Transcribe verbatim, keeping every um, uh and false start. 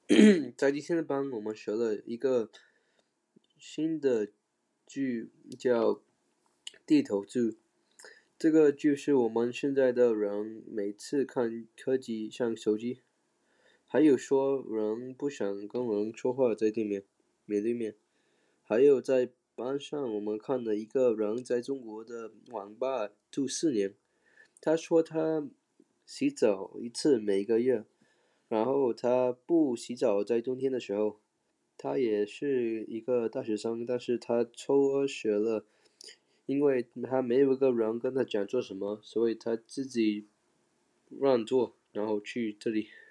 在今天的班，我们学了一个新的剧，叫地头剧。这个就是我们现在的人每次看科技，像手机，还有说人不想跟人说话在对面，面对面。还有在班上，我们看了一个人在中国的网吧住四年，他说他洗澡一次每个月，然后他不洗澡，在冬天的时候，他也是一个大学生，但是他辍学了，因为他没有一个人跟他讲做什么，所以他自己乱做，然后去这里。